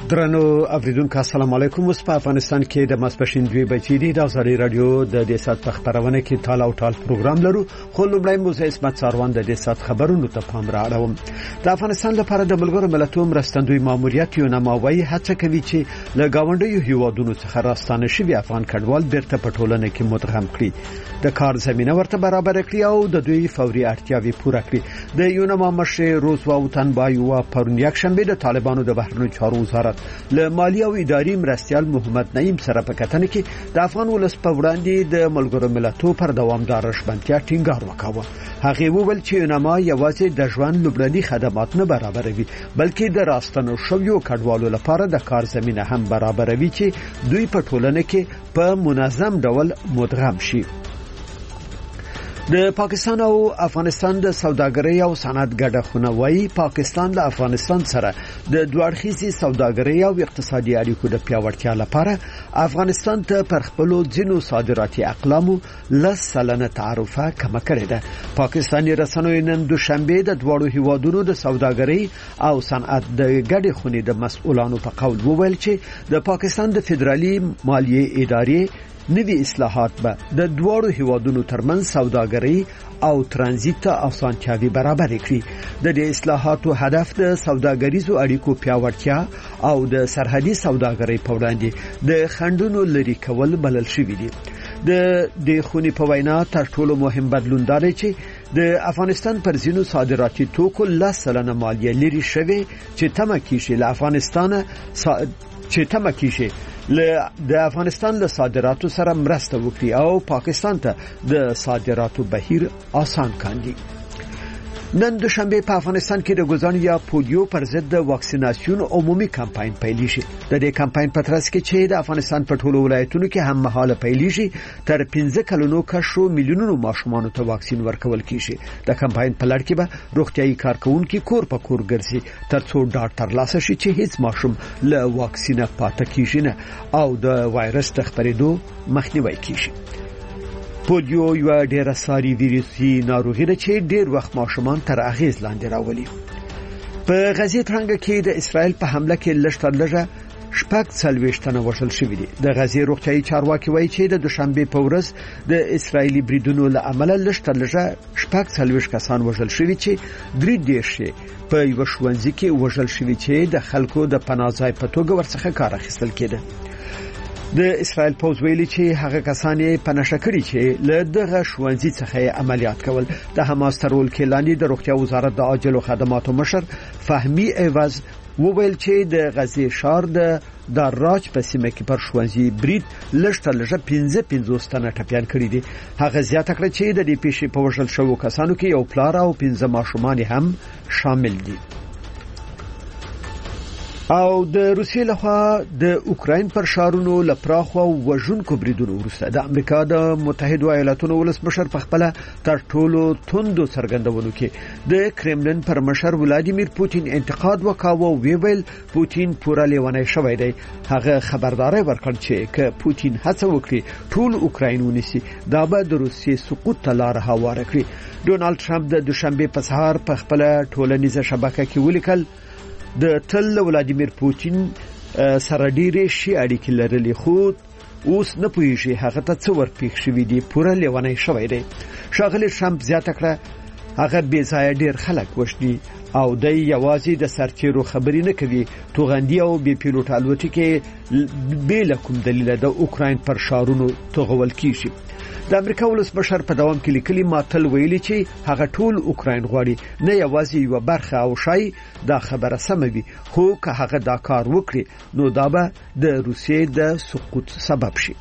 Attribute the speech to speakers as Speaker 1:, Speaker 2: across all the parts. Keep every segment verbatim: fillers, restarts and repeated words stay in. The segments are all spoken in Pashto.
Speaker 1: درنو اوریدونکو السلام علیکم. اوس په افغانستان کې د ماسپښین دوه بجې دي. د ازادي رادیو د دې سات په خبرونه کې تال او ټال پروګرام لرو. خو لومړی موزه اسمت ساروان د دې سات خبرونو ته پام راوړم. د افغانستان لپاره د ملګرو ملتونو مرستندوی ماموریت یو نماوي هڅه کوي چې له گاونډیو هیوادونو څخه راستانه شوی افغان کډوال بیرته په ټولنه کې مدغم کړي، د کار زمينه ورته برابر کړي او د دوی فوري اړتیاوې پوره کړي. د یونما مشر روزوا وطنبایو پرون یک شنبه د طالبانو د بهرنیو چارو وزارت له مالی او اداري مرستيال محمد نعیم سره په کتنه کې د افغان ولس په وړاندې د ملګرو ملتونو پر دوامدار شبنتیا ټینګار وکاوه. هغه وویل چې یونما یوازې د ژوند لومړني خدمات نه برابروي، بلکې د راستنو شویو کډوالو لپاره د کار زمينه هم برابروي چې دوی په ټولنه کې په منظم ډول مدغم شي. د پاکستان او افغانستان د سوداګرۍ او صنعت ګډه خونه وايي پاکستان له افغانستان سره د دوړخیزي سوداګرۍ او اقتصادي اړیکو د پیاوړتیا لپاره افغانستان ته پر خپلو ځینو صادراتي اقلامو لس سلنه تعرفه کم کړې ده. پاکستاني رسنیو نن دوشنبه د دوړو هیوادونو د سوداګرۍ او صنعت د ګډه خونې د مسؤلانو په قول وویل چې د پاکستان د فدرالي مالیې ادارې نوی اصلاحات به د دوړو هیوادونو ترمنځ سوداګرۍ او ترانزیت ته اسانتیاوي برابر کړي. د دې اصلاحاتو هدف د سوداګریزو اړیکو پیاوړتیا او د سرحدي سوداګرۍ په وړاندې د خنډونو لري کول بلل شوی دی. د دې خونی په وینا تر ټولو مهم بدلون دی چې د افغانستان پر زینو صادراتي توکو لس سلنه مالیه لري شوی چې تمه کیږي له افغانستان چې تمه کیږي له د افغانستان له صادراتو سره مرسته وکړي او پاکستان ته د صادراتو بهیر آسان کاندي. نن دوشنبه په افغانستان کې د ګوزان یا پولیو پر ضد د واکسیناسیون عمومي کمپاین پیل شي. د دې کمپاین په ترڅ کې چې د افغانستان په ټولو ولایتونو کې هم مهاله پیل شي تر پنځه کلونو کشو میلیونونو ماشومان ته واکسین ورکول کیږي. د کمپاین په لړ کې به روغتيایي کارکونکو کور په کور ګرځي ترڅو ډاکټر لاسه شي چې هیڅ ماشوم له واکسینه پاتې کیږي نه او د وایرس د خپرېدو مخنیوي کیږي. پولیو یو ډېر ساري ویروسي ناروغي ده چې ډېر وخت ماشومان تر اغیز لاندې راولي. په غزې ترنګ کې د اسرائیل په حمله کې لږ تر لږه شپږ څلوېښت تنه وژل شوي دي. د غزې روغتيایي چارواکي وایي چې د دوشنبه په ورځ د اسرائیلي بریدونو له امله لږ تر لږه شپږ څلوېښت کسان وژل شوي چې درې دېرش په یو ښوونځي کې وژل شوي چې د خلکو د پناه ځای په توګه ورڅخه کار اخیستل کېده. د اسرائیل پوز ویلي چې هغه کسان یې پناه کړي چې له دغه ښوونځي څخه عملیات کول. د حماس ترول کې لاندې د روغتیا وزارت د عاجلو خدماتو مشر فهمي ایواز وویل چې د غزې شار د دراج په سیمه کې پر ښوونځي برید لږ تر لږه پنځه پنځوس تنه ټپيان کړي دي. هغه زیاته کړه چې د دې پیښې په وژل شوو کسانو کې یو پلار او پنځه ماشومان هم شامل دي. او د روسیې لخوا د اوکراین پر شارونو لپراخو وژونکو بریدونو وروسته د امریکا د متحده ایالاتونو ولسمشر په خپل تر ټولو توندو څرګندونو کې د کرملین پر مشر ولادیمیر پوتین انتقاد وکاوه او ویل پوتین پوره لیونی شوی دی. هغه خبرداري ورکړ چې ک پوتین هڅه وکړي ټول اوکراین ونیسي دا به د روسیې سقوط ته لار هواره کړي. ډونالد ټرمپ د دوشنبه په سهار په خپل ټولنیزه شبکه کې ولیکل د تل ولادیمیر پوتین سره ډیره شي اړیکې لرلې خو اوس نه پوهیږي هغه ته څه ورپېښ شوی دی، پوره لیونی شوی دی. ښاغلی ټرمپ زیاته کړه هغه بې ځایه ډیر خلک وژني او د یوازې د سرتیرو خبرې نه کوي. توغندي او بي پیلوټ الوتکې بل کوم دلیل د اوکراین پر شارونو توغول کیږي. د امریکا ولسمشر په دوام کې لیکلي ماتل ویلي چې هغه ټول اوکراین غواړي نه یوازې یو برخه او شای دا خبره سمه وي، خو که هغه دا کار وکړي نو دا به د روسیې د سقوط سبب شي.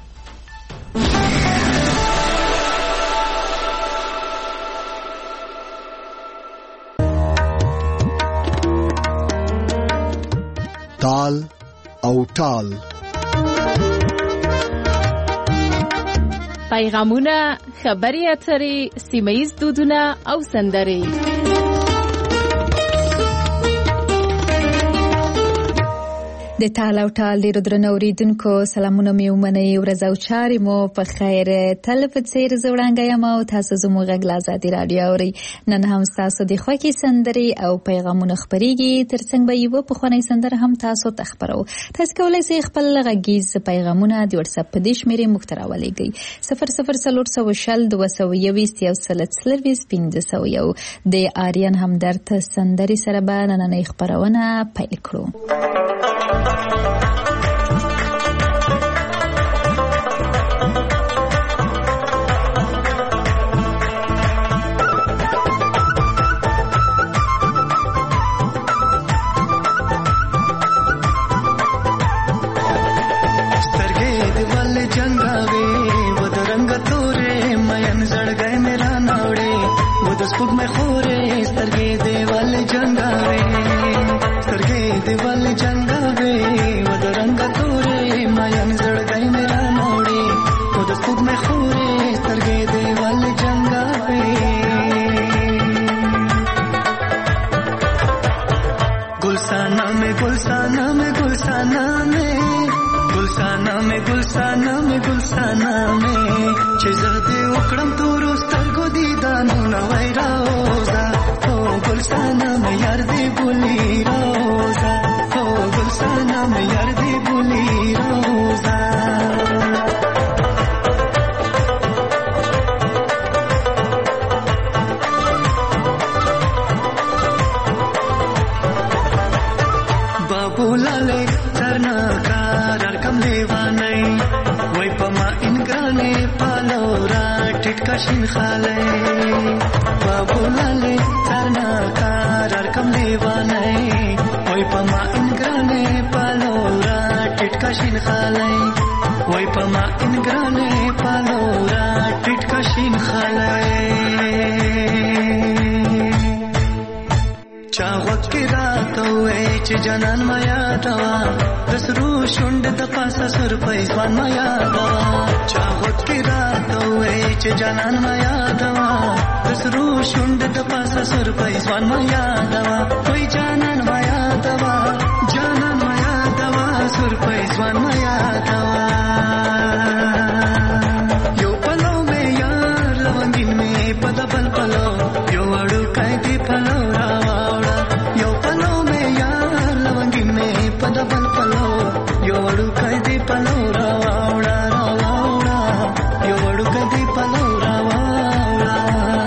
Speaker 2: تال او ټال
Speaker 3: پیغامونه، خبري اترې، سیمه‌ییز دودونه او سندرې.
Speaker 4: د تال او ټال ډیرو درنو اوریدونکو سلامونه مې ومنئ، ورځ او چارې مو په خیر. تل په څېر زه وړانګه یم او تاسو زموږ غږ له ازادي راډیو اورئ. نن هم ستاسو د خوښې سندرې او پیغامونه خپرېږي، تر څنګ به یوه پخوانۍ سندره هم تاسو ته خپرو. تاسو کولی شئ خپل غږیز پیغامونه د وټساپ په دې شمېرې موږ ته راولېږئ: صفر صفر څلور سوه شل دوه سوه یوویشت یو سل څلرویشت پنځه سوه یو. د آریان همدرد سندرې سره به نننۍ خپرونه پیل کړو.
Speaker 5: स्पुक में खोरे सरगे देवल जंगावे सरगे देवल जंगावे वद रंग तोरे मायन जड़ गई मेरा नोड़े वद स्पुक में खोरे सरगे देवल जंगावे गुलसाना में गुलसाना में गुलसाना में गुलसाना में गुलसाना में गुलसाना में चेज़दे उकड़म तो रोस्तर को दीदानो नवाई रोजा हो गुलसाना में यार दे बुली रोजा हो गुलसाना में यार दे बुली रोजा बाबू लाले सरना कार कम लेवा नहीं वही पमा इनग्राने पालोरा टिटका शिन खाले बाबू लाले सरना कार कम लेवा नहीं वही पमा इनग्राने पालोरा टिटका शिन खाले वही पमा इनग्राने पालोरा टिटका शिन खाले चावक की रात हुए च जनन माया दवा दसरू शुंड द पासा सुर पैसवान माया दवा चावक की रात हुए च जनन माया दवा दसरू शुंड द पासा सुर पैसवान माया दवा कोई जानन माया दवा जानन माया दवा सुर पैसवान माया दवा यो पलो में यार लवंगिन में पद पल पलो यो अड़ू कैदी पलो रावा पल पलो यो वडु कैदी पलो रावाड़ा रावाड़ा यो वडु कैदी पलो रावाड़ा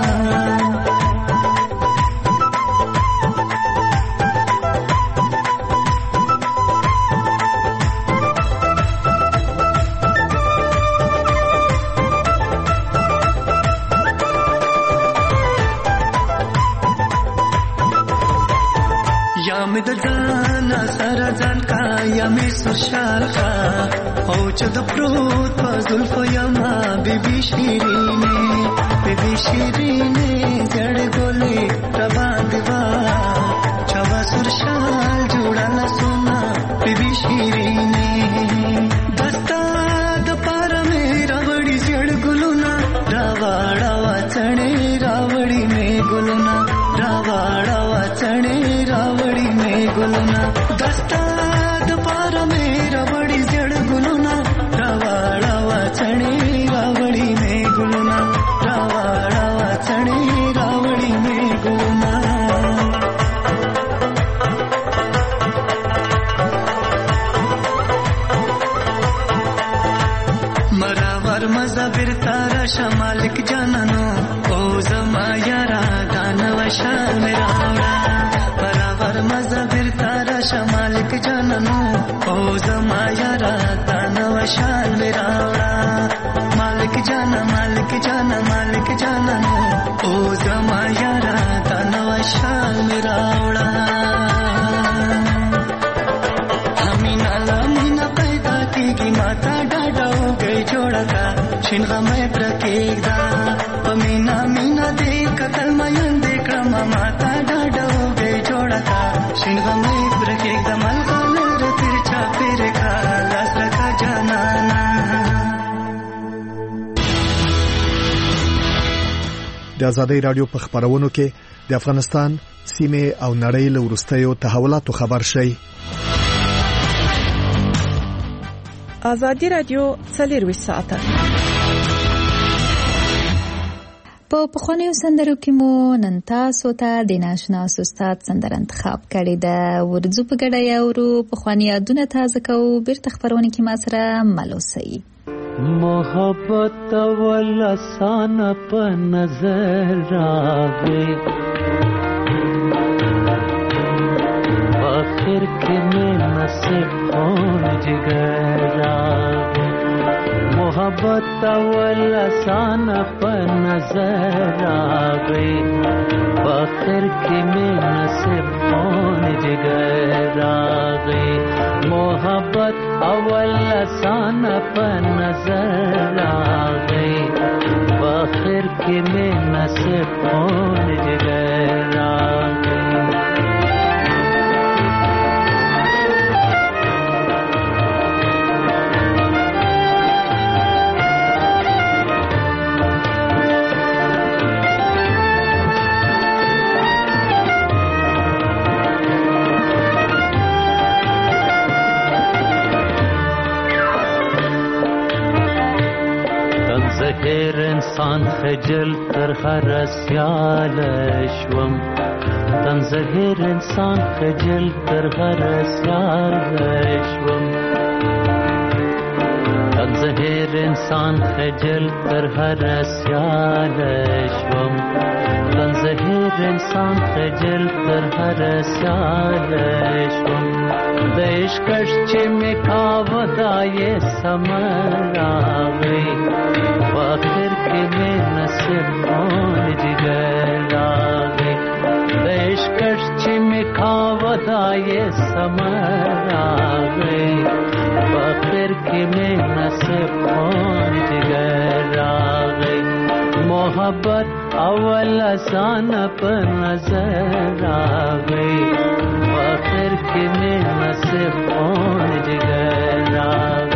Speaker 5: या में दजाना सारा जान का या में सुशाल का हो चद प्रोत पजुल्फ यमा बीबी शीरीने बीबी शीरीने जड़ गोले प्रबांधवा छवा सुरशाल जुड़ाला सोना बीबी शीरीने दस्ता दपार में रावड़ी जड़ गुलुना रावाड़ा वाचने रावड़ी में गुलुना रावाड़ा वाचने रावड़ी में गुलुना दस्ता दपार में रावड़ी जड़ गुलुना रावाड़ा वाचने रावड़ी में गुलुना रावाड़ा वाचने रावड़ी में गुलुना मरावर मजा बिरतारा शमालिक जाननो ओ जमा यारा दानव शाल मेरा मरावर मजा बिरतारा शमालिक जाननो ओ जमा यारा दानव शाल मेरा मालिक जाना मालिक जाना मालिक जाननो ओ जमा यारा दानव शाल मेरा हमीना लामीना पैदा की माता डाडा हो गई जोड़ा का शिनगा मैं प्रकेदा पमीना मीना देख कतल मयन देख रमा माता डाडा हो गई जोड़ा का शिनगा मैं प्रकेदा मलका लर तिरछा पेरे का लास रखा जानाना
Speaker 2: د آزادۍ رادیو په خبرونو کې د افغانستان سیمه او نړۍ له وروستیو تحولاتو خبر شي.
Speaker 3: ازادي رادیو څلرویشت ساعته
Speaker 4: په پخوانیو سندرو کې مو نن تاسو ته د ناشناس استاد سندره انتخاب کړې ده. ورځو په ګډه یاورو پخواني یادونه تازه کوو. بیرته خپرونه کې ما سره ملوسئ.
Speaker 5: محبت ول آسان په نظر راغی، آخر کې مې نصیب خون جگر راغی. محبت ول آسان په نظر راغی، آخر کې مې نصیب خون جگر راغی. محبت اول آسان په نظر راغی، آخر کې مې نصیب خون جگر راغی. زهر انسان خجل تر هر سیال شوم، تن زهر انسان خجل تر هر سیال شوم. تن زهر انسان خجل تر هر سیال شوم، تن زهر انسان خجل تر هر سیال شوم. د عشقش چې مې کاوه دا یې سمر راغی، آخر کې مې نصیب خون جگر راغی. د عشقش چې مې کاوه دا یې سمر راغی، آخر کې مې نصیب خون جگر راغی. محبت اول آسان په نظر راغی، آخر کې مې نصیب خون جگر راغی.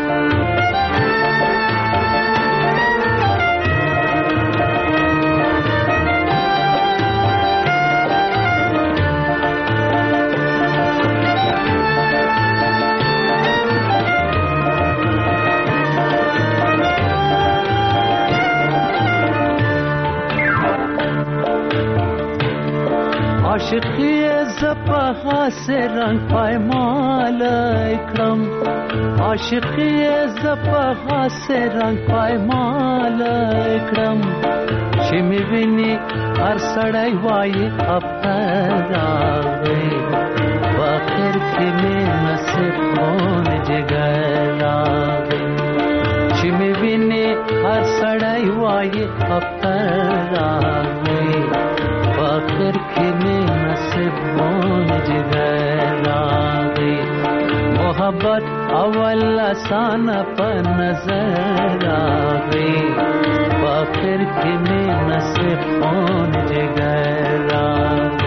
Speaker 5: عاشقی زپها سے رنگ پایمال اکرم، عاشقی زپها سے رنگ پایمال اکرم. چې مې ویني هر سړی وایي افتر راغی، آخر کې مې نصیب خون جگر راغی. چې مې ویني هر سړی وایي افتر راغی، آخر کې مې نصیب خون جگر راغی. محبت اول آسان په نظر راغی، آخر کې مې نصیب خون جگر راغی.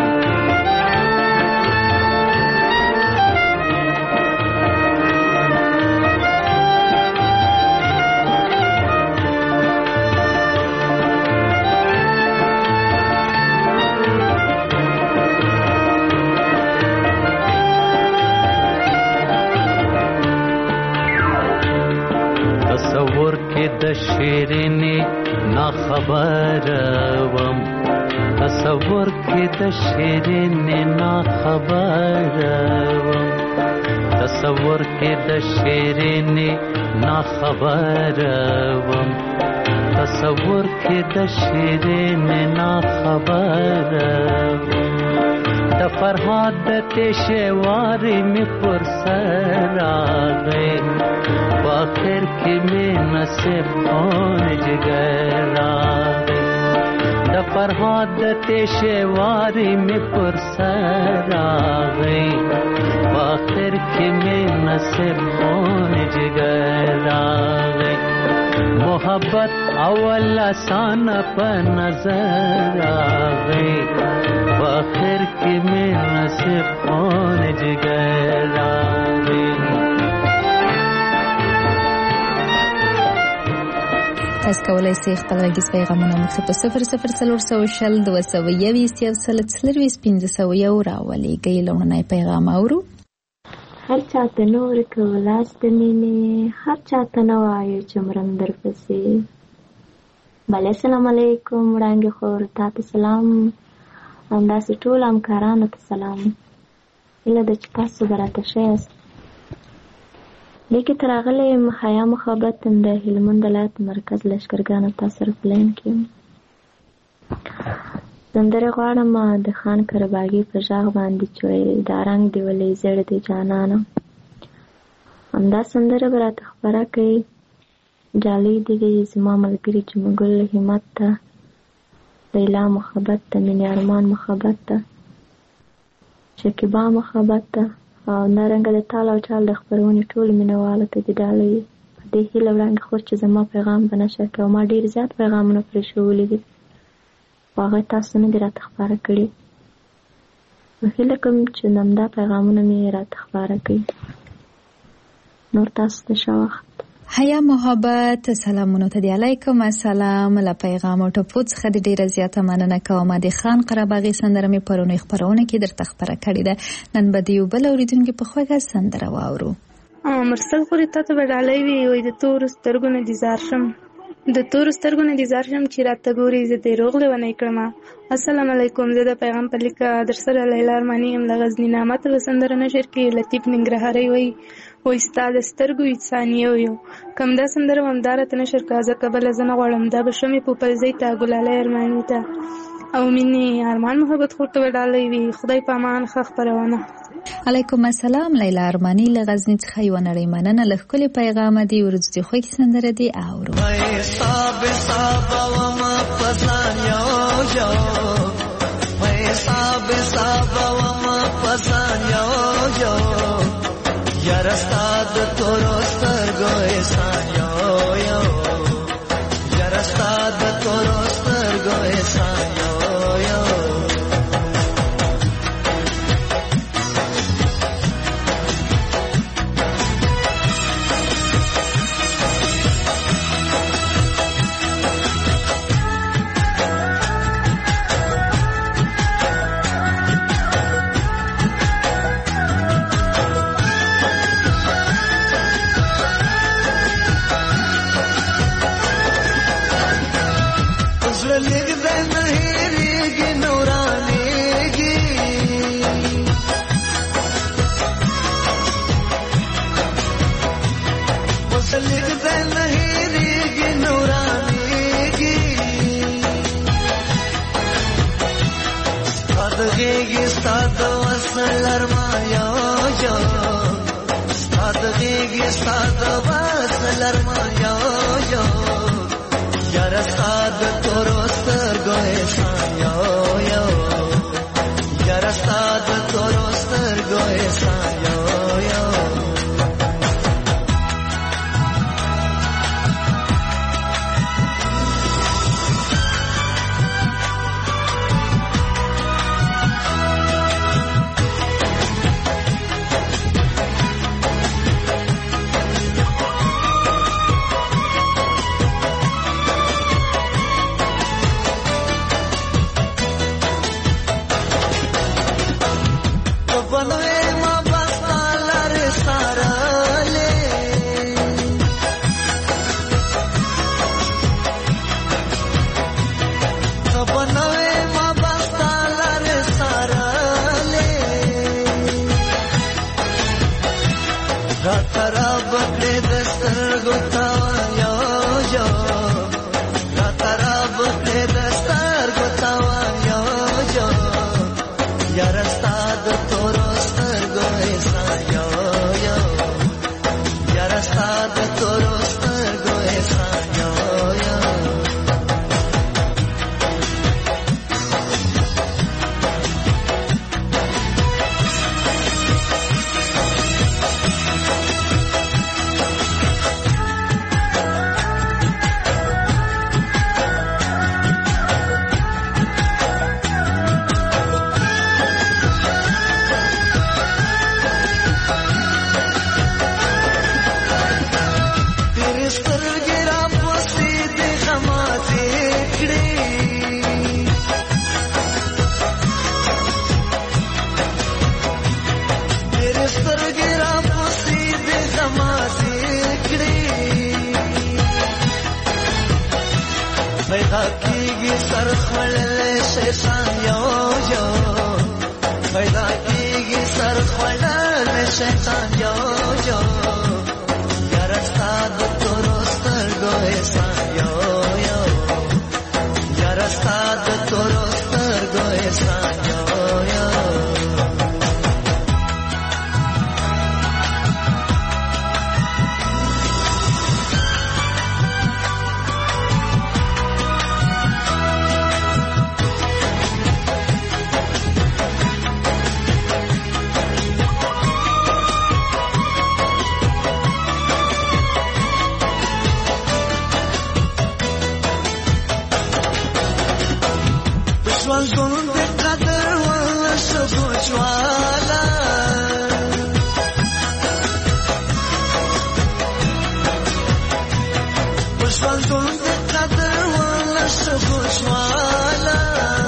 Speaker 5: تصور کې د شیرینې نا خبر وم، تصور کې د شیرینې نا خبر وم. تصور کې د شیرینې نا خبر وم، تصور کې د شیرینې نا خبر وم. د فرهاد د تشوارې مې پر سر راغی، آخر کې مې نصیب خون جگر راغی. د فرهاد د تشوارې مې پر سر راغی، آخر کې مې نصیب خون جگر راغی. محبت اول آسان په نظر راغی، آخر کې مې نصیب خون جگر راغی.
Speaker 4: تاسو کولای شئ خپل غږیز پیغامونه موږ ته په صفر صفر څلور سوه شل دوه سوه یویشت یو سل څلرویشت پنځه سوه یو راولېږئ. لومړنی پیغام اورو.
Speaker 6: هر چاته نور که ولاس د مینې، هر چاته نه وایو چې مرم در پسې. بله السلام علیکم وړانګې خور، تا ته سلام، همداسې ټول همکارانو ته سلام. هیله ده چې تاسو به راته ښه یاست. دې کې ته راغلی یم حیا محبت د هلمند ولایت مرکز لښکرګانو تا سره په لاین کې یم. سندرې غواړم د خان کرباګي په غږ باندې چې وایي دا رنګ دې ولې زیړ دی جانانه. همدا سندره به راته خپره کوي. جالۍ دې وي زما ملګري جمګل همت ته، لیلا محبت ته، مینې ارمان محبت ته، شکیبا محبت ته، او همدارنګه د تال او چال د خپرونې ټولو مینهوالو ته دې ډالۍ وي. په دې هیله وړاندې خور چې زما پیغام به نشر کړي، او ما ډېر زیات پیغامونه پرې ښوولي دي، خو هغه تاسو نه دي راته خپاره کړي. نو هیله کوم چې همدا پیغامونه مې راته خپاره کړي. نور تاسو ته ښه وخت.
Speaker 4: حیا محبت سلامونو ته دی. علیکم السلام. له پیغام او ټپو څخه د ډیره زیاته مننه کوم. د خان قرباغي سندره مې پرونی خبرونه کې درته خبره کړې ده. نن به دیو بل اوریدونکو په خوږه سندره واورو.
Speaker 7: مرسل خوري ته ته ډالۍ وی وي د تور سترګو نه ديزار شم، د تور سترګو نه ديزار شم چې راته ګوري زه دې روغ لونی کړم. السلام علیکم. زه د پیغام په لیکه در سره لیلا ارمانی ام لغزنی نامه ته سندره نشر کې لطیف ننګرهاري وي و استاد سترګو انسانیو یو کوم دا سندره ومدار ته نشر کازه قبل زنه غړم دا بشمې په پلزې ته ګلاله ارمانی ته او مني ارمان محبت خور ته ډالۍ وي. خدای پامان خخ پرونه.
Speaker 4: علیکم السلام. لیلا ارمانی لغزنی څخه یو نړۍ مننه. لخکلي پیغام دی ورځي خو کې سندره دی اورو.
Speaker 5: صاحب صاحب و ما پسان یو یو وای صاحب صاحب و ما پسان یو یو یا رستاد تورو سترګو احسان یو یو یا رستاد تورو سترګو احسان یو یو کیږي سر خړلې شیطان یو یو پیدا کیږي سر خړلې شیطان یو یو یار ستاد تورستر ګوې سان یو یو یار ستاد تورستر ګوې سان یو یو ژوند د قدر ولا سوچ والا ژوند د قدر ولا سوچ والا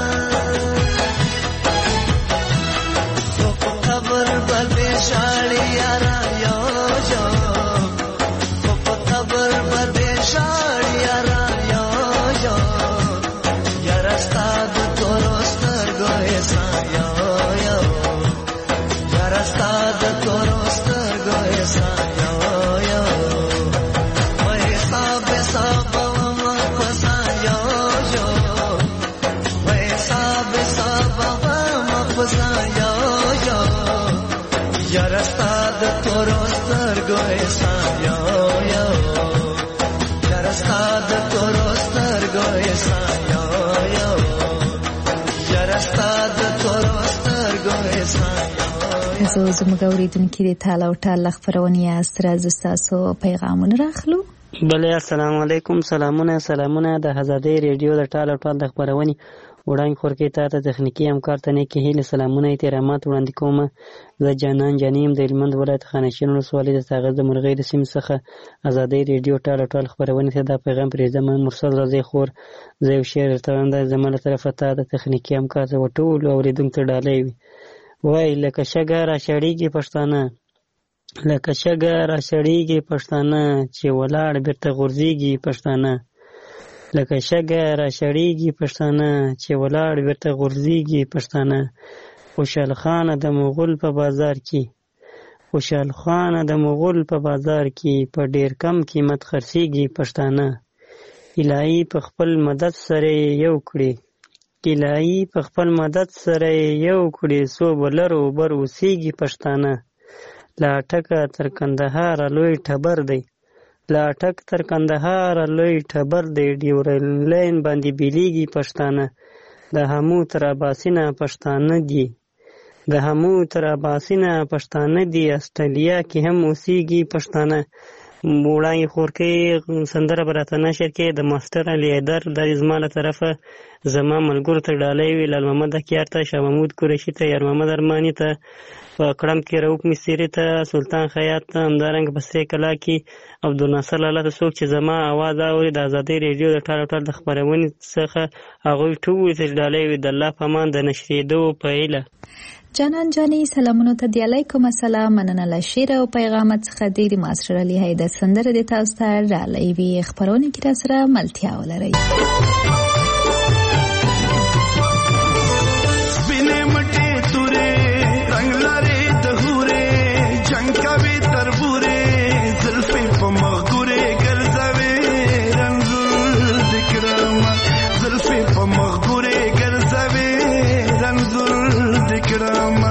Speaker 5: په قبر باندې شاړي یارا یو یو په قبر باندې شاړي یارا یو یو یارا ستاد تورستر ګوې سان یو یو یارا ستاد تورستر ګوې سان یو یو وای صاحب صاحب ما پسان یو یو وای صاحب صاحب ما پسان یو یو یارا ستاد تورستر ګوې سان یو یو یارا ستاد تورستر ګوې سان یو یو
Speaker 4: تاسو زموږ اوریدونکي د تاله او ټاله خپرونې یاست. راځو ستاسو پیغامونه راخلو.
Speaker 8: بله السلام علیکم. سلامونه سلامونه د آزادۍ ریډیو د ټاله او ټاله د خپرونې وړاندې خورکې تا ته تخنیکي همکار ته نیکې هیلې سلامونه احترامات وړاندې کوم. زه جانان جانیم د هلمند ولایت خانشین ولسوالۍ د ساغر د مرغۍ د سیمې څخه آزادۍ ریډیو ټاله او ټاله خپرونې ته دا پیغام پرېږدم. مرسل رضی خور زه یو شعر درته وایم، دا زما له طرفه تا د تخنیکي همکار ته ټولو اورېدونکو ته ډالۍ وي. وای لکه شګه را شړېږي پښتانه، لکه شګه را شړېږي پښتانه چې ولاړ بیرته غورځېږي پښتانه، لکه شګه را شړېږي پښتانه چې ولاړ بیرته غورځېږي پښتانه. خوشحال خانه د مغول په بازار کې، خوشحال خانه د مغول په بازار کې په ډېر کم قیمت خرڅېږي پښتانه. الهي په خپل مدد سره یو کړي، الهي په خپل مدد سره یو کړي څو بلرو بر اوسېږي پښتانه. لا ټکه تر کندهار لوی ټبر دی، لا ټک تر کندهار لوی ټبر دی، ډیورلاین باندې بیلیږي پښتانه. د همو تر اباسینه پښتانه دي، د همو تر اباسینه پښتانه دي، استرالیا کې هم اوسېږي پښتانه. وړاندې خورکې سندره به راته نشر کې د ماسټر علي حیدر دا زما له طرفه زما ملګرو ته ډالۍ وي، لال محمد اکیار ته، شاه محمود قریشي ته، یار محمد ارماني ته، په کړم کې رؤف مصري ته، سلطان خیاط ته، همدارنګه په سرې کلا کې عبدالناصر لالا ته. څوک چې زما اواز اوري د آزادۍ ریډیو د ټال ټال د خپرونې څخه هغوی ټول ته ډالۍ وي. د الله په امان د نشرېدو په هیله.
Speaker 4: جانان جانی سلامونو ته دی علیکم السلام. مننه له شعر او پیغامات څخه د ماسټر علي حیدر سندره د تاسو ته ډالۍ وي. خبرونه کې را سره ملتیا ولرئ.
Speaker 9: سپینې مټې تورې رنگ لري د هورې جنگ کوي تربورې زلفې په مغورې ګرځوي رنځور دکرم زلفې په مغورې ګرځوي رنځور دکرم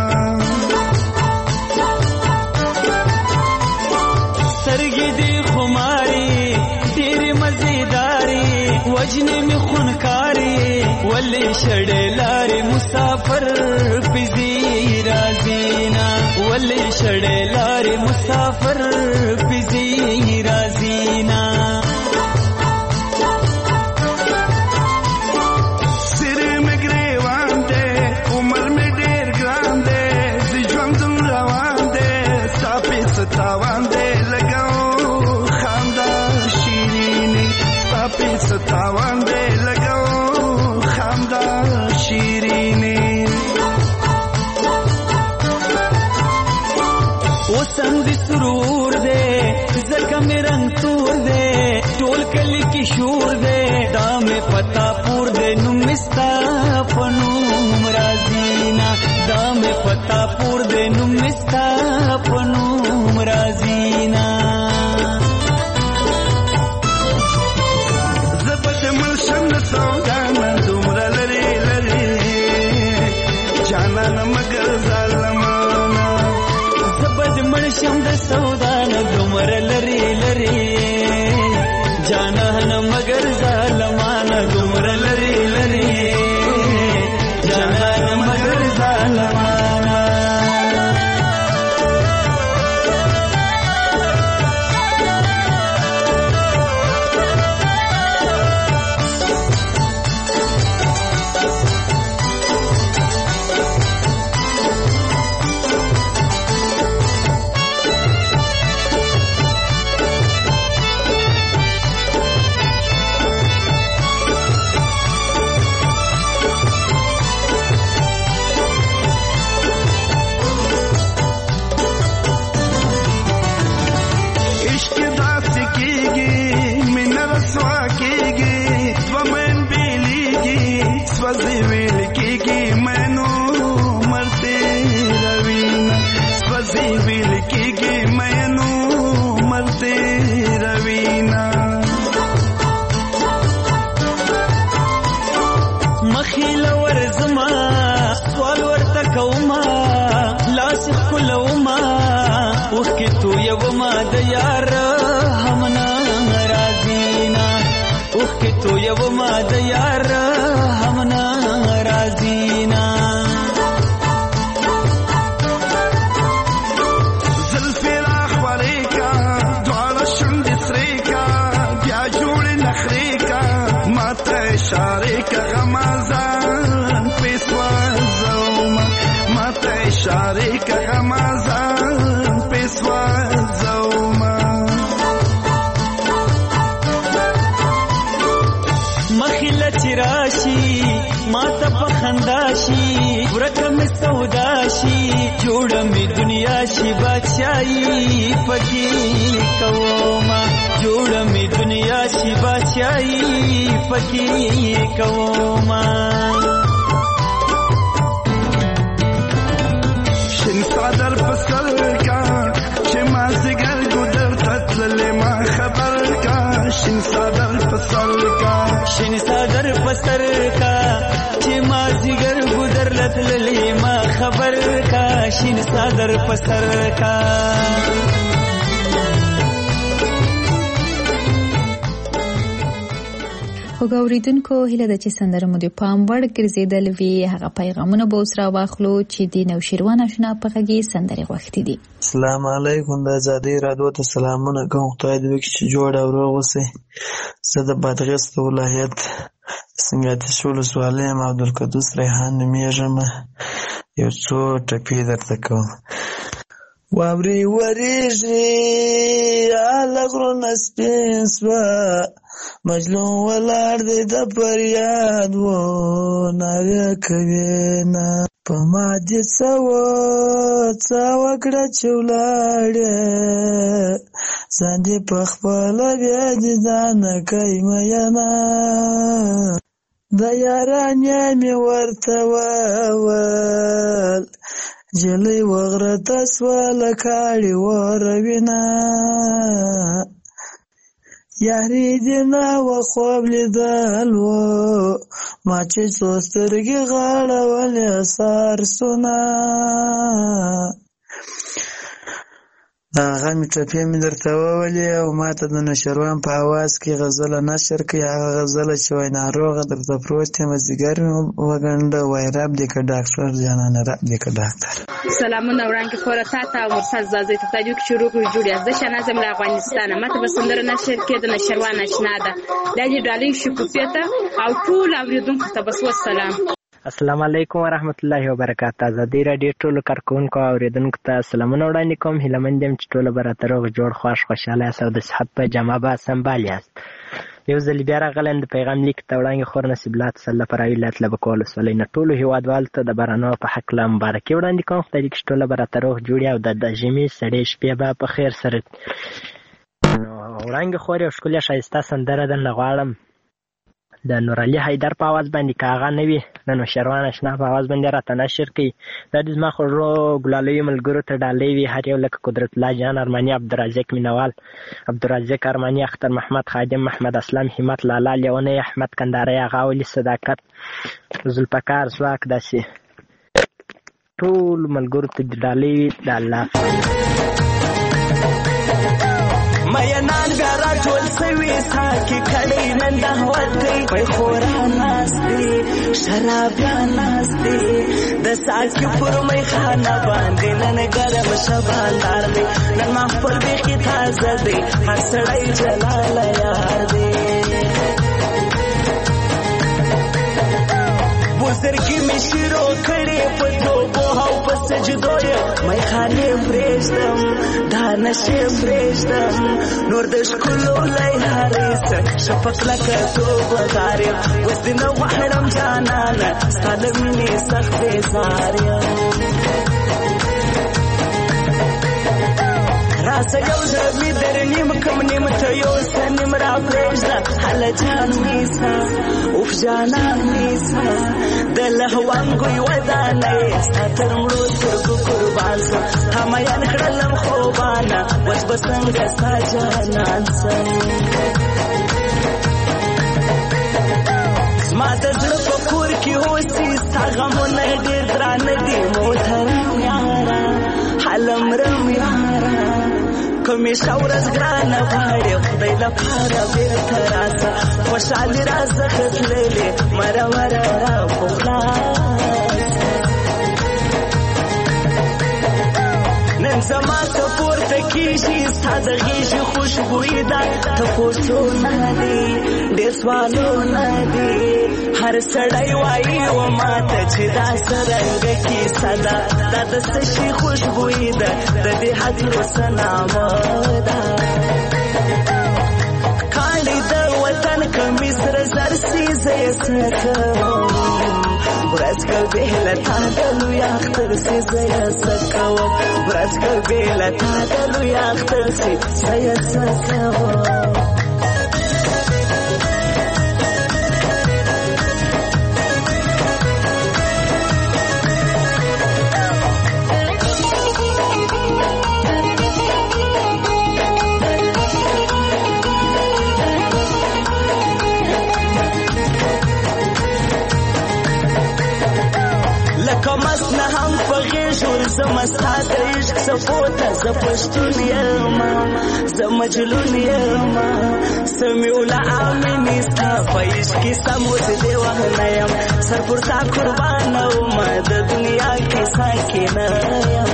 Speaker 5: سرګې دې خماري ډېرې مزیداري وجنې مې خونکاري ولې شړې لارې مسافر پزي رازینا ولې شړې لارې مسافر پزي رازینا
Speaker 9: سر مې ګریوان دې عمر مې ډېر ګران دې د ژوند روان دې ستا ستاوان دې لګاو خندا شیریني ستا ستاوان دې لګاو خندا شیریني
Speaker 5: وسم دې سرور دې زکه مې رنگ تور دې مستا پنوم رازینا دا می پتا پور دې نوم مستا پنوم رازینا
Speaker 9: زبد ملشم سودانا دومره لري لري جانان مگر ظالمانا
Speaker 5: زبد ملشم سودانا دومره لري لري جانان مگر ظالمانا دومره لري لري جانان مگر ظالمانا شي بادشاہي پکې کوما جوړ می دنیا شي بادشاہي پکې کوما
Speaker 9: شین صدر پسر کا چې ما زګر ګدر تتللې ما خبر کا شین صدر پسر کا
Speaker 5: شین صدر پسر کا چې ما زګر ګدر لتللې ما خبر کا شین صدر پسر کا
Speaker 4: وګوریدونکو هله د چې سندره مو د پام وړ ګرځیدل وی هغه پیغامونه به اوس را واخلو چې د نوشیروان آشنا په غږی سندره غوښتي دي.
Speaker 10: السلام علیکم د آزادۍ رادیو ته سلامونه کوم. خدای دې وکړي چې جوړ او روغ اوسئ. زه د بادغیس ولایت سنګاتیش ولسوالۍ یم. عبدالقدوس ریحان نومیږم. یو څو ټپې درته کوم. واورې وریږي هله غرونه سپین سوه مجنون ولاړ دی د فریاد و ناره کوي نه په ما دې څه و څه وکړه چې ولاړې ځان دې په خپله بیا دیدانه کوي مینه د یارانې مې ورته وویل جلۍ وغرته سوه له کاړې وروینه یاري دې نه وه خوب لیدل و ما چې څو سترګې غړولې سار سونه دا هغه مې ټپې مې درته وولې او ما ته د نوشیروان په اواز کې غزله نشر کړي. هغه غزله چې وایي ناروغه درته پروت یم ځیګر مې وګنډه وایي رب دې که ډاکټر جانانه رب دې که ډاکټر.
Speaker 11: سلامونه وړاندې خوره تا ته او مرسل زازۍ ته تاجو کې شروع کړو جوړ یاست. زه شهناز یم له افغانستانه. ماته به سندره نشر کې د نوشیروان آشنا ده دا دې ډالۍ شکوفیه ته او ټول اورېدونکو ته بس وسلام.
Speaker 12: السلام علیکم ورحمت الله وبرکاته. آزادۍ راډیو ټولو کارکوونکو او اورېدونکو ته سلامونه وړاندې کوم. هیلهمند یم چې ټوله به راته روغ جوړ خوښ خوشحاله یاست او د صحت په جامه به سنبال یاست. یو ځل بیا راغلی یم د پیغام لیک ته وړاندې خور نصیب الله تسله فرعي ولایت لبک ولسوالۍ نه ټولو هېوادوالو ته د بارانو په هکله مبارکي وړاندې کوم. خدای دې کړي چې ټوله به راته روغ جوړ او د ژمي سړې شپې به په خیر سره. نو وړاندې خور یو ښکلې ښایسته سندره درنه غواړم د نور علي حیدر په आवाज باندې کاغه نه وي نن شروان آشنا په आवाज باندې راته نشر کوي دا د زما خورو ګلالي ملګرو ته ډالۍ وي هر یو لکه قدرت الله جان ارماني عبدالرزاق مینوال عبدالرزاق ارماني اختر محمد خادم محمد اسلام همت لالا لیونی احمد کنداري غاولي صداقت ذوالفقار زواک داسې ټول ملګرو ته ډالۍ وي د الله
Speaker 5: مینان بیا را ټول سوي ساکي کړي نن د هوت دی په خورا ناس دی شرابیان ناس دی د ساکي پر مې خانه باندې نن ګرم شبالدار دی نن ما خپل بیخي تازه دی هر سړی جلال یار دی بزرګي مې شروع کړې په توبو او په سجدو یې مې خانې پرېږدم دا نشې پرېږدم نور د ښکلو لیهارې څه شفق لکه توبهدار یم اوس دې نه غواړم جانانه ستا له مینې سخت بېزار یم راسه یو ځل مې در نیم کم نیم ته یو څه نیم را پرېږده هله جان نیسه اوف جانان نیسه د لهوانګوی ودانۍ ستا تر مړو سترګو قربان سم تا میان کړلم خوبانه اوس به څنګه ستا جانان سم زما د زړه په کور کې اوسي ستا غمونه ډېر درانه دي محترم یاره هلمرم یاره کومې ښه ورځ ګرانه غواړې خدای لپاره بېرته راسه خوشحالي رازه ښه تللې مره مره را په خلاصه نن زما ته پورته کېږي ستا د غېږې خوشبويي ده تپوسونه دي ډېر سوالونه دي هر سړی وایي و ماته چې دا څرنګه کیسه ده دا د څه شي خوشبويي ده د دې هجرو څه نامه ده کاڼي د وطن کمیس سره زر سي زه یې څه کوم ورځ که بېله تا د لوی اختر سي زه یې څه کوم ورځ که بېله تا د لوی اختر سي زه یې څه کوم زما ستا د عشق څپو ته زه پښتون یم زه مجنون یم سمیوله امینې ستا په عشق کې سمود دې وهنه یم سر پر تا قربانه ومه د دنیا کې ساکنه یم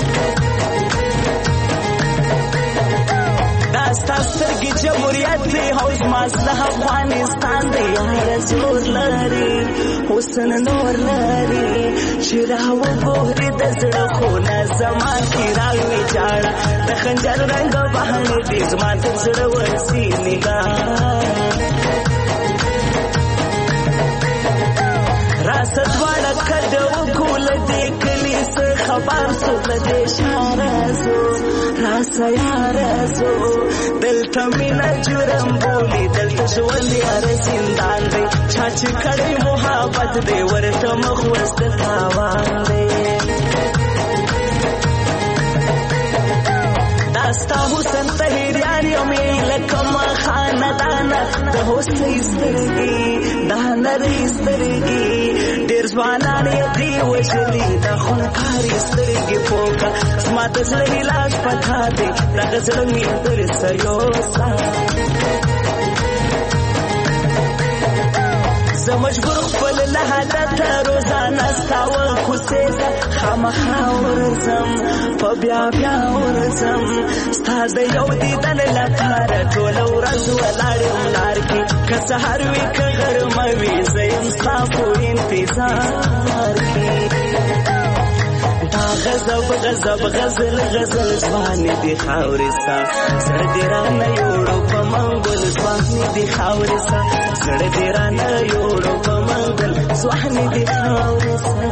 Speaker 5: دا ستا سترګې جمهوریت دی او زما زړه افغانستان دی یاره زور لري حسن نور لري چې راوګورې د زړه خونه زما کې راویجاړه د خنجر رنګ بهانې دي زما تر زړه ورسي نګاه راسه دواړه کډه وکړو له دې کلي څه خبر سو له دې ښاره ځو راسه یاره ځو دلته مینه جرم بولي دلته ژوند یاره زندان دی چا چې کړی محبت دی ورته مخ اوس د تاوان دی دا ستا حسن طهیریان یم لکه ما خاندانه د هوسۍ سترګې دا نرۍ سترګې ډېر ځوانان یې دې وژلي دا خونکارې سترګې پوکه زما د زړه علاج پتا دی دغه زړه مې درسه یوسه زه مجبور خپل له حالته روزانه ستا وکوڅې ته خامخا ورځم په بیا بیا ورځم ستا د یو دیدن لپاره ټوله ورځ ولاړ یم لار کې که سهار وي که غرمه وي زه یم ستا په انتظار کې دا غضب غضب غزل غزل ځوانې دي خاورې ستا زړه دې رانه یوړو په منګل ځوانې دي خاورې ستا زړه دې رانه یوړو په منګل ځوانې دي خاورې ستا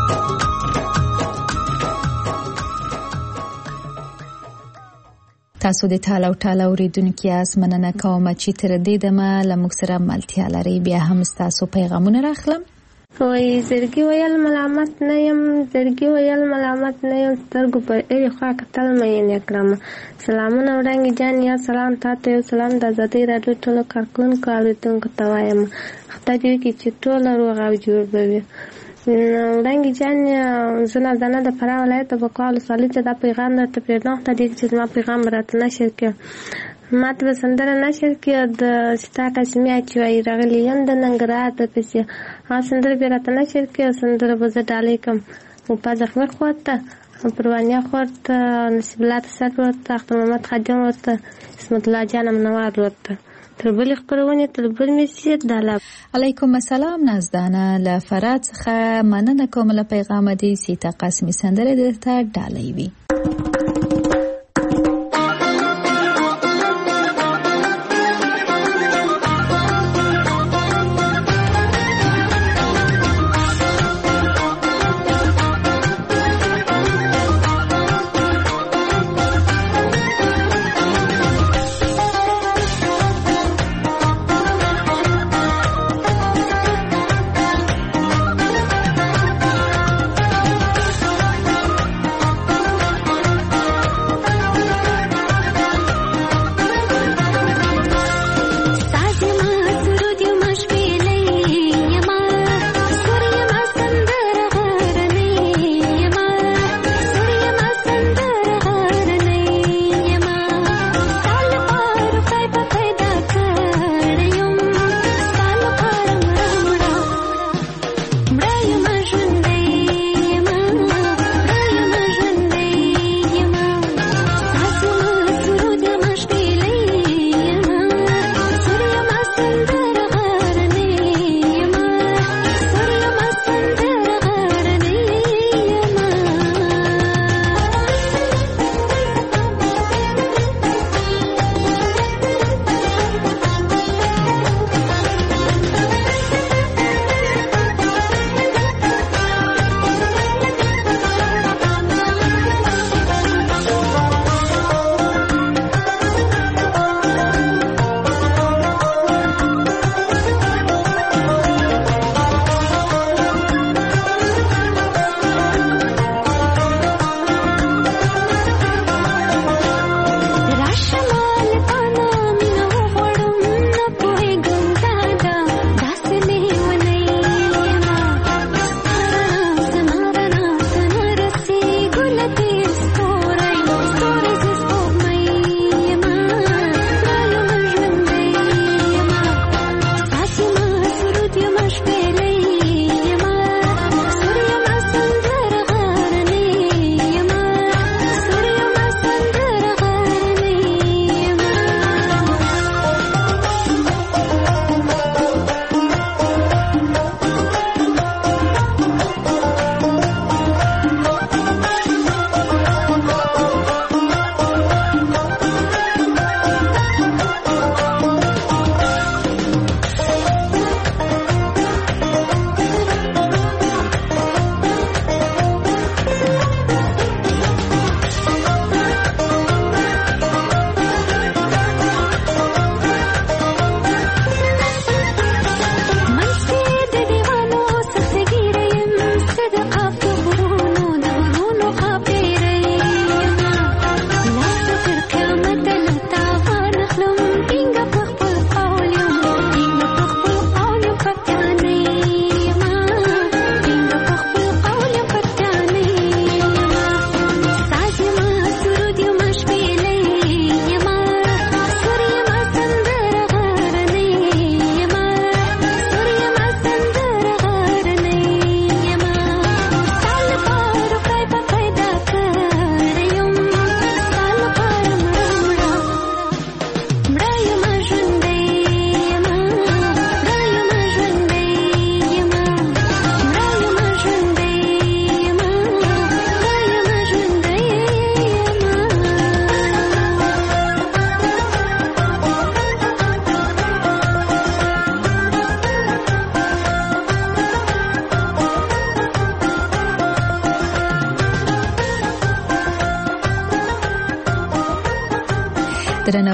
Speaker 4: تاسو تاسو د ټاله او ټاله اوریدونکو یاست. مننه کوم چې تر دې دمه له موږ سره ملتیا لري. بیا هم تاسو پیغامونه راخلم.
Speaker 13: وای زړګي ویل ملامت نه یم، زړګي ویل ملامت نه یم، سترګو پر اړې خوا کتل مې نه کړم. سلامونه وړاندې جان، یا سلام تاسو یو سلام د آزادۍ راډیو ټولو کارکونکو اوریدونکو ته وایم. خدای دې وکړي چې ټول روغ او جوړ وي. وړاندې جان زه نازانه د فراه ولایت بکوال ولسوالۍ ته دا پیغام درته پرېږدم. خدای دې چې زما پیغام راته نشر کړي. ما ته به سندره نشر کړي د ستا کشمیا چې وایي راغلی یم د ننګرهار د پسې هغه سندره بیا راته نشر کړي. سندره به زه ډالۍ کړم په زخمي خور ته، پروانیا خور ته، نصیب الله تسر ورته، اختر محمد خادم ورته، اسمت الله جان منوار ورته، تر بلې خپرونې تر بل میسي دالا.
Speaker 4: علیکم السلام نازدانه له فرات څخه مننه کوم له پیغام دې سیتا قاسمی سندره درته ډالۍ وي.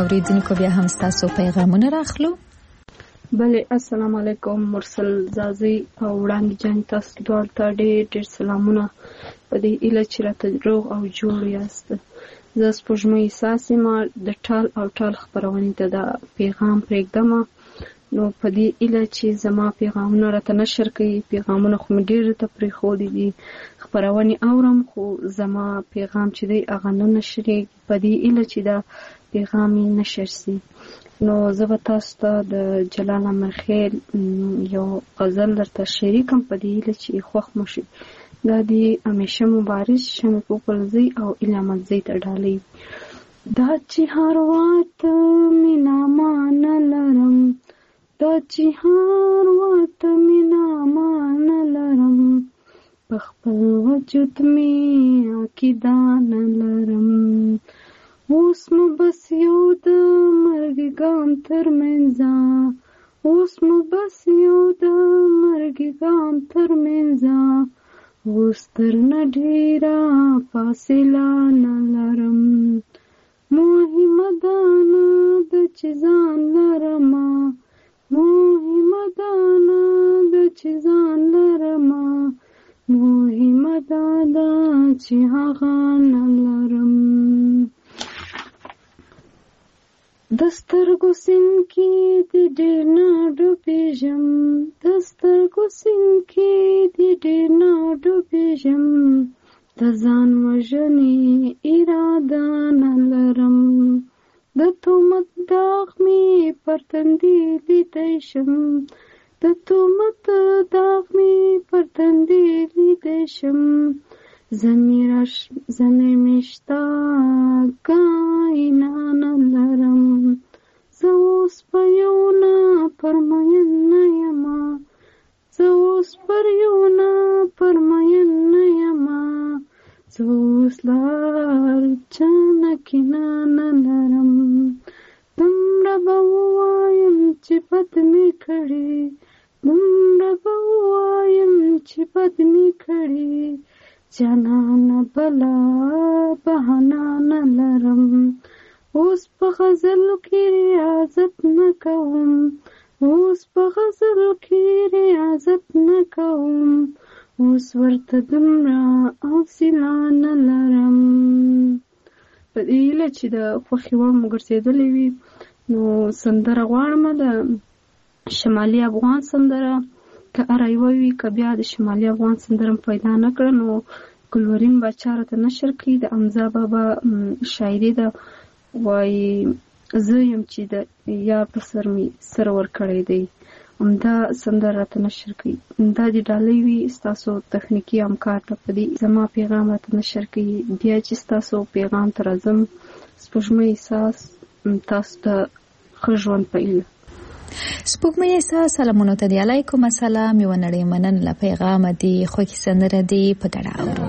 Speaker 4: اوریدونکو بیا هم تاسو پیغامونه راخلو.
Speaker 14: بله السلام علیکم مرسل زازي او وړاندې جان تاسو دوه ته ډېر ډېر سلامونه په دې اله چې راته روغ او جوړ یاست. زه سپوږمۍ احساس ما د ټال او ټال خبرونې ته دا پیغام پرېږدم نو په دې اله چې زما پیغامونه راته نشر کوي پیغامونه خو مې ډېر ته پرېښودي دي خبرونې اورم خو زما پیغام چې دی هغه نه نشرېږي په دې اله چې دا پیغام یې نشر سي. نو زه به تاسو ته د جلال امرخیل یو غزل درته شریکم په دې اله چې خوښ مو شي. دا دی همیشه مبارز شمې پوپلزی او علامتزی ته ډالۍ. دا چې هر وخت مینا مان لرم دا چې هر وخت مینا مان لرم په خپل وجود مې عقیده نه لرم اوس مو بس یو د مرګ ګام تر منځه اوس مو بس یو د مرګ ګام تر منځه اوس تر نه ډېره فاصله نه لرم مهمه ده نه ده چې ځان لرمه مهمه ده نه ده چې ځان لرمه مهمه ده ده چې هغه نه لرم. د سترګو سیند کې د ډېر نه ډوبېږم د سترګو سیند کې د ډېر نه ډوبېږم د ځان وژنې اراده نه لرم د تهمت داغ مې پر تندي لیدی شم د تهمت داغ مې پر تندي لیدی شم زمیر مې شته کاینا نه لرم زه اوس په یو نه پرمین نه یمه زه اوس پر یو نه پرمین نه یمه زه اوس لار چا نه کینه نه لرم دومره به ووایم چې بد مې کړي دومره به ووایم چې بد مې کړي جانانه بلا بهانه نه لرم اوس په غزلو کې ریاضت نه کوم اوس په غزلو کې ریاضت نه کوم اوس ورته دومره حوصله نه لرم. په دې هیله چې د خوښې وړ مو ګرځېدلې وي نو سندره غواړم د شمالي افغان سندره که اره یوه وي که بیا د شمالي افغان سندره پیدا نه کړه نو ګلورین باچا راته نشر کړي د حمزه بابا شاعري ده وایي زه یم چې د یار په سر مې سر ورکړی دی همدا سندره راته نشر کړي دا د ډالۍ وي ستاسو تخنیکي همکار ته په دې زما پیغام راته نشر کړي بیا چې ستاسو پیغام ته راځم سپوږمۍ احساس تاسو ته ښه ژوند په هیله.
Speaker 4: سپوږمۍ احساس سلامونه ته دی علیکم السلام یو نړۍ مننه پیغام دی خوږی سندره دی په ګډه اورو.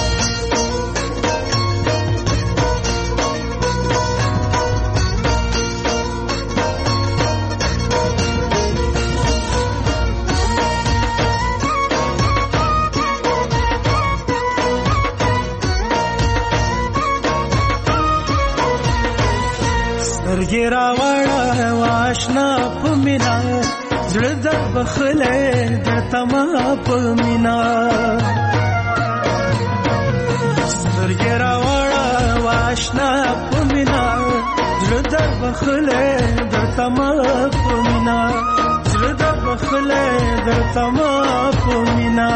Speaker 5: سترګې راوړه واشنا په مینا زړه د بخلې د تما په مینا سترګې راوړه واشنا په مینا زړه د بخلې د تما په مینا زړه د بخلې د تما په مینا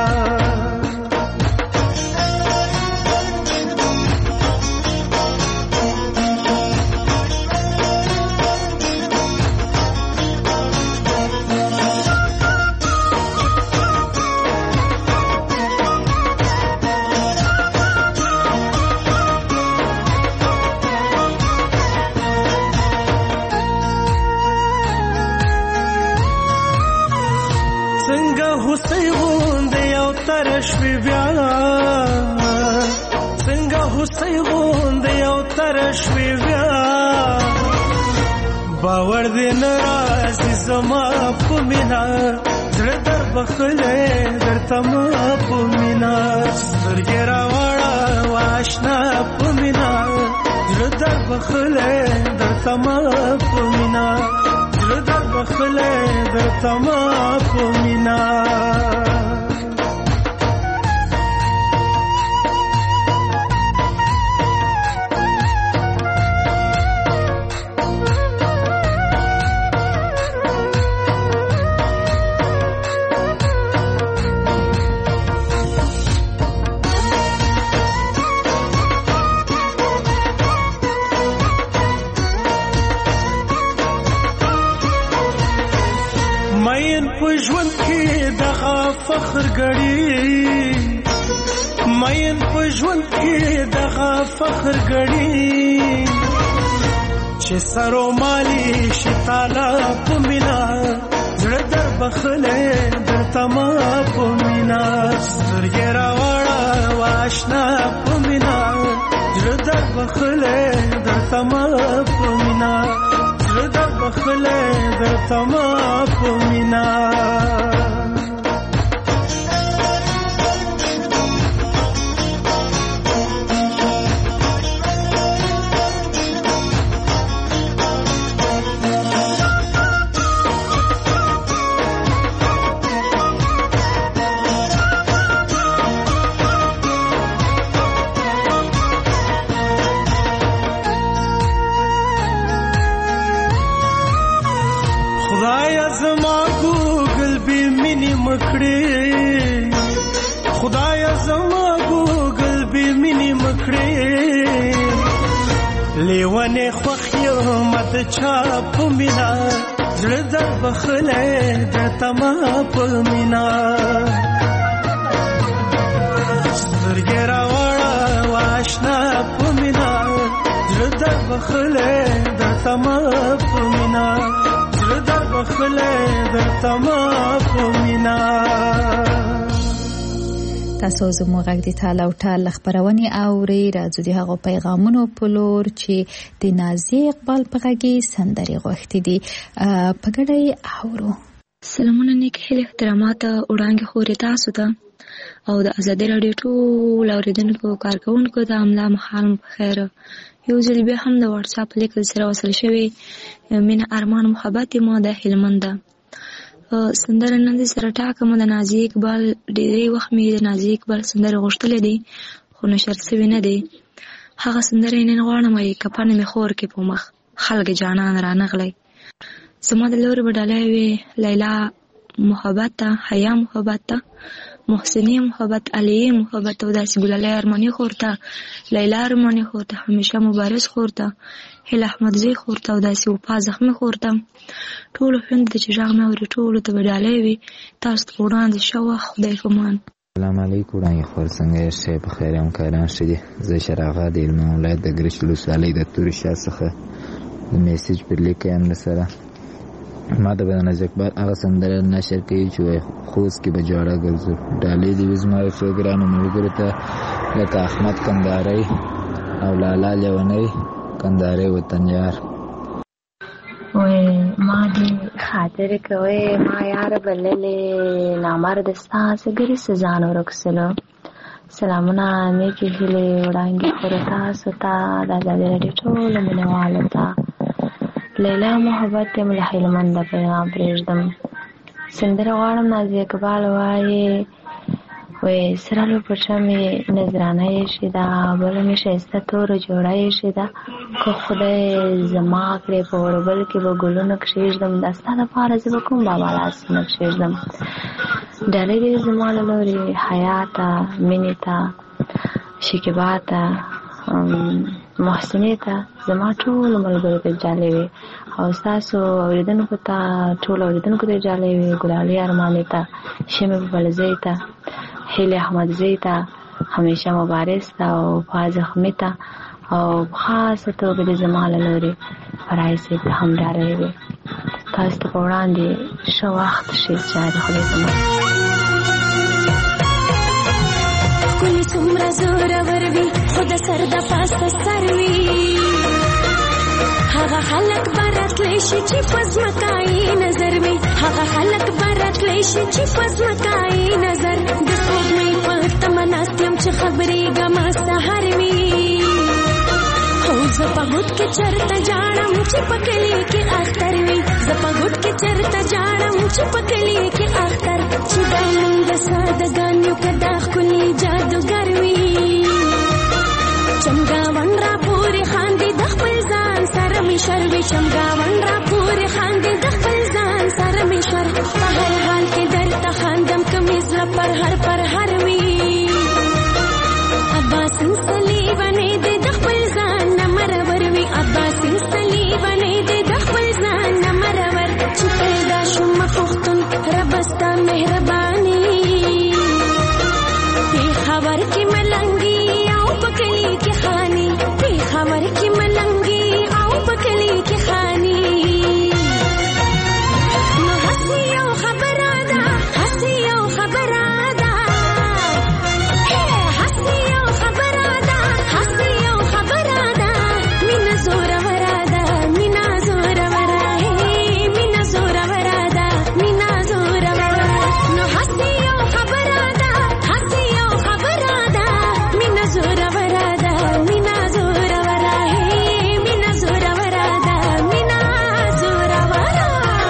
Speaker 5: شوی بیا څنګه هوسۍ غوندې یو تر شوی بیا باور دې نه راځي زما په مینا زړه در بخلې درته ما په مینا سترګې راوړه واشنا په مینا زړه در بخلې درته ما په مینا زړه در بخلې درته ما په مینا فخر غړي مین په ژوند کې دغه فخر غړي چې سرو مالي شتاله په مینا زړه در بخلې درته ما په مینا سترګې راوړه واشنا په مینا زړه در بخلې درته ما په مینا زړه در بخلې درته ما په مینا خدایا زما ګوګل به مینې مکړې لیوانې خوښ یم د چا په مینا زړه در بخلې درته ما په مینا سترګې راوړه واشنا په مینا زړه در بخلې درته ما په مینا زړه در بخلې درته ما په مینا
Speaker 4: تاسو زموږ غږ د تعالی او تعالی خبرونه اوري راځو د هغو پیغامونو په لور چې د نازي اقبال په غږی سندري غوښتي دي په ګډه اورو.
Speaker 15: سلامونه نیک هیله احترامات وړاندې خوري تاسو ته او د ازادي رادیو ټول اوریدونکو کارکونکو ته املا محال په خیر. یو ځل بیا هم د واتس اپ لیک سره وصل شوی من ارمان محبت مو د هلمند سندره نن دې سره ټاکم د نازي اقبال ډېری وخت مې د نازي اقبال سندره غوښتلې دي خو نشر شوی نه دی. هغه سندره نن غواړم چې کپانه مې خور کې په مخ خلک جانان را نغلی زما د لور بدلای وی لیلا محبت ته حیا محبت ته محسنی محبت علی محبت او داسې ګلالای ارمانی خورته لیلا ارمانی خورته همیشه مبارز خورته هل احمد زی خورته او داسې وپا زخمی خورته ټول هند چې ژغ مې اوري ټول ته بدلای وی تاسو ته وړاندې شو خدای فمان.
Speaker 16: السلام علیکم وړاندې خور څنګه شې په خیر ام کاران شې زه شراغه د علم ولایت د ګرش لوسالۍ د توري شاه څخه د میسج پر لیکم سره ما د بدن از اکبر هغه سندره نشر کوي چې خوز کې به جوړه ګرځو ډالې دی وزما یو ګرانو ملګرو ته لکه احمد کندهاري او لالا لیونی کندهاري وطن یار
Speaker 6: وې ما دې خاطر کوي ما یار بللې نامرد ستاسو ګری سزان ورکسلو سلامونه نیکی هیله وړاندې خور تاسو ته د ازادي رادیو ټول مینوالو ته لیلا محبت ته مله هلمند پیغام پرېږدم سندره غواړم نازي اقبال وایي وې سرالو پرچا مې نظرانه یې شي دا بله مې ښایسته توره جوړه یې شي دا که خدای زما کړې په وربل کې به ګلونه کښېږدم دا ستا دپاره زه به کوم بابا لاسونه کښېږدم ډالۍ دې زما له لورې حیا ته مینې ته شکیبا ته محسنې ته زما ټول ملګرو ته جالۍ وي او ستاسو اوریدونکو ته ټول اوریدونکو ته جالۍ وي ګلالۍ ارماني ته شمې ببلزۍ ته هیلې احمدزۍ ته همیشه مبارز ته او پا زخمي ته او خاصه توګه د زما له لورې فرای صاحب ته هم ډالۍ وي تاسو ته په وړاندې ښه وخت شي جاري خدای زما
Speaker 17: ښکلې څومره زورور وي خو د سر د پاسه سر وي هغه خلک به راتلی شي چې په ځمکه یې نظر وي هغه خلک به راتلی شي چې په ځمکه یې نظر د سپوږمۍ په تمه ناست یم چې خبرېږم سهار وي خو زه زپغوت کې چرته جاړم چې پکلی کې اختر وي زپغوت کې چرته جاړم چې پکلی کې اختر چې دا موږ سادهګان یو کدا خولي جادوګر وي چمګاون را پورې خاندي د خپل ځان سره می شروي چمګاون را پورې خاندي د خپل ځان سره می شر په هر حال کې درته خاندم کمیز پر هر پر هر وي عباس سلی باندې د خپل ځان نمرور وي عباس سلی باندې د خپل ځان نمرور چې پیدا شوم پختون رب ستا مهرباني په خبر کې ملنګي او پکلی کې خاني په خبر کې ملنګي او پکلی کې خاني نو حسي او خبره ده حسي او خبره ده حسي او خبره ده حسي او خبره ده مینا زور ورا ده مینا زور ورا مینا زور ورا ده مینا زور ورا نو حسي او خبره ده حسي او خبره ده مینا زور ورا ده مینا زور ورا مینا زور ورا ده مینا زور ورا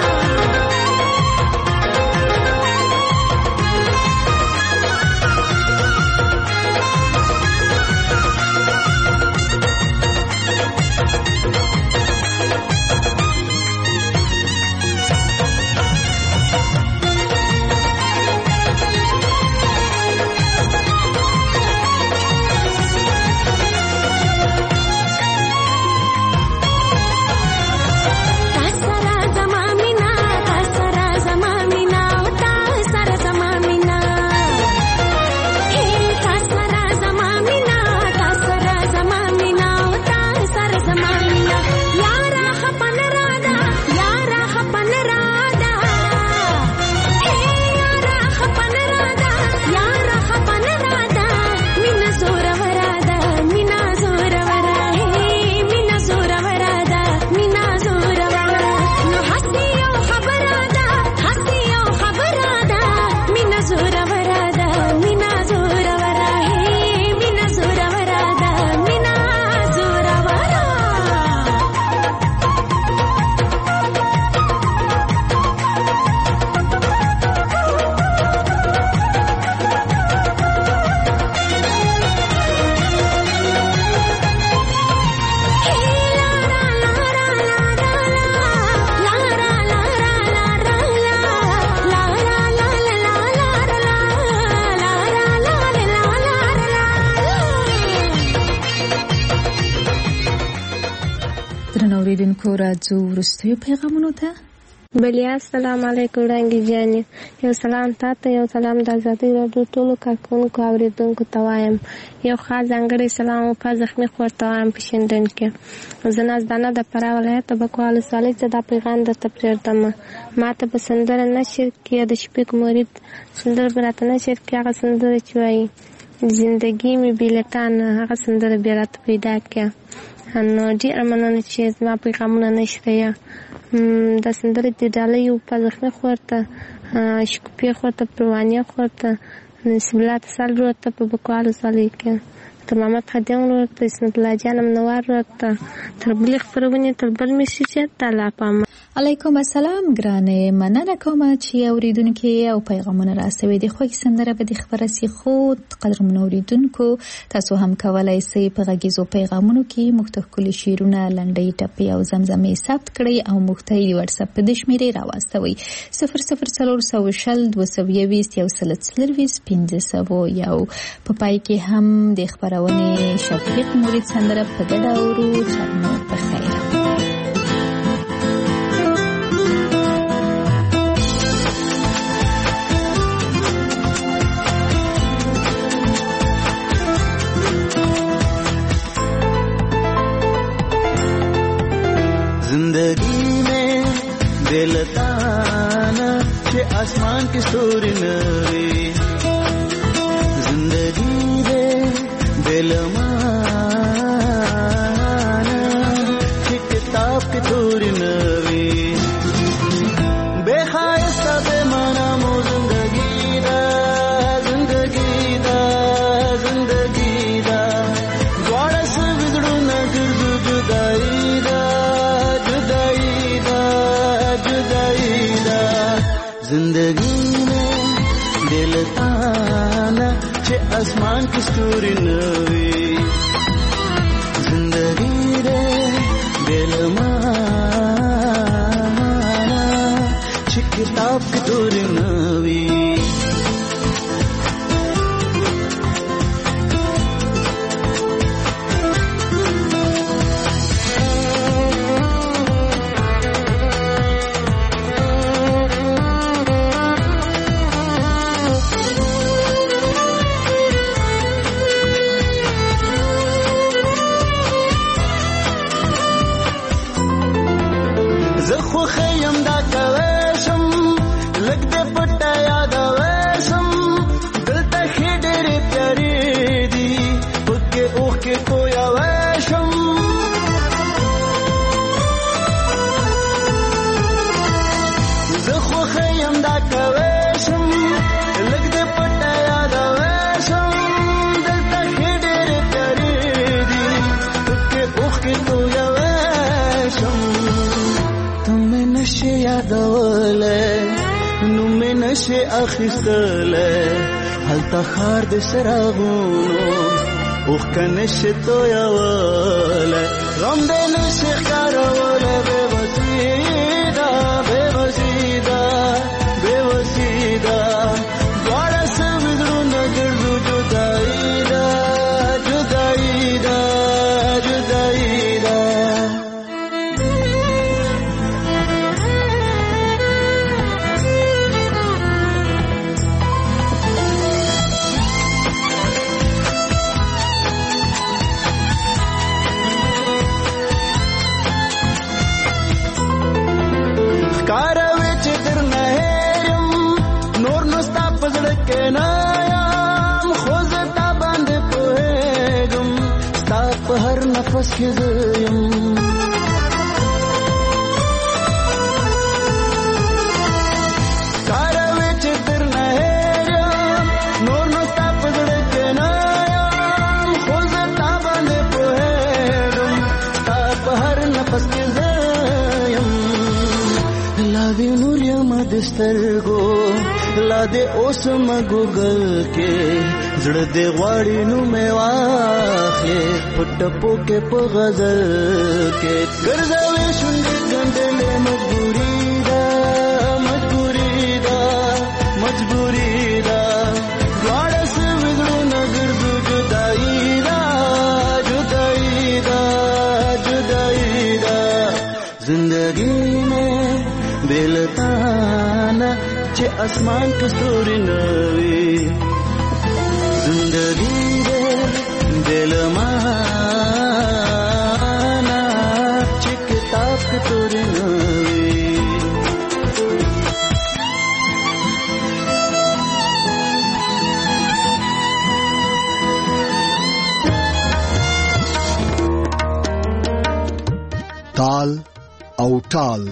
Speaker 17: تاسرا زمامینا تاسرا زمامینا تاسرا زمامینا هی تاسرا زمامینا تاسرا زمامینا تاسرا زمامینا یارا خپن رادا یارا خپن رادا هی یارا خپن رادا یارا خپن رادا مینا زور ورادا مینا زور ورا هی مینا زور ورادا مینا زور ورا نو حسي او خبره ده حسي او خبره ده مینا زور ورادا مینا زور ورا هی مینا زور ورادا مینا زور ورا
Speaker 4: درنو اوریدونکو راځو وروستیو پیغامونو ته
Speaker 13: بلیا السلام علیکم وړانګې جانې یو سلام تاته یو سلام د ازادۍ راډیو ټولو کارکوونکو اورېدونکو ته وایم یو خاص ځانګړی سلام په زخمي خور ته وایم په شینډن کې زه نازدانه د فراه ولایت تبکو ولسوالۍ څخه دا پیغام درته پرېږدم ما ته به سندره نشر کې د شفیق مرید سندره به راته نشر کې هغه سندره چې وایي زندګي مې بېلټان هغه سندره بیا راته پیدا کړه نو ډېره مننه چې زما پیغامونه نشته دا سندره د ډالۍ په زخمي خور ته شکوفي خور ته پروانیه خور ته نصیب الله تسل ورور ته په بکوال ولسوالۍ کې تر محمد خادم ورور ته اسمت الله جان منور ورور ته تر بلې خپرونې تر بل میسیج ته لا پام
Speaker 4: علیکم السلام ګرانې مننه کوم چې اوریدونکو او پیغامونه راسوي د خوږ سندره به د خبره سي خود قدرمن اوریدونکو تاسو هم کولای شئ په غږیزو پیغامونو کې مختلف شعرونه لنډۍ ټپې او زمزمې ثبت کړئ او مختلف واتس اپ په دشمېره راوستوي صفر صفر څلور سو شل دوه سو یویشت یو سل څلوېښت پنځه سوه یو په پای کې هم د خبرونې شفیق مرید سندره په ګډه اورو چرنو په خیر
Speaker 5: जिंदगी में बेलताना के आसमान की सूरी नवी जिंदगी दे बेलमाना के किताब की सूरी नवी बेखायस्ता बेमाना मो जिंदगी दा जिंदगी दा जिंदगी दा द्वारा से बिगड़ू न गिरजू जुदा زندگی में दिल ताना चे आसमान की स्टोरी नवी जिंदगी रे दिल माना चे किताब की स्टोरी नवी نشه اخیستله هلته خار د سراغونو اوخ کنشه تو یاواله غم د نشه کاروله به وسیدا به وسیدا به وسیدا دوړه سمندرو نګړو جدائی دا جدائی دا جدائی دا نفس کې زیم کاروي چې تر نه هېرم نور نو ستا په زړه کې نه یم خو زه تا باندې پوهېږم ستا په هر نفس کې زیم لا دې نور یم د سترګو لا دې اوس م ګوګل کې زړه دې غواړي نو مې واخلې پټپو کې په غزل کې ګرځوي شونډې ګنډلې مجبوري ده مجبوري ده مجبوري ده دواړه سوي زړونه ګرځو جدائی ده جدائی ده جدائی ده زندگی में दिल ताना चे आसमान की स्टोरी नवी जिंदगी रे दिल माना चे किताब की स्टोरी नवी
Speaker 2: ताल او ټال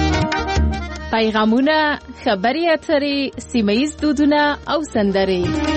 Speaker 3: پیغامونه خبري اترې سیمه ییز دودونه او سندرې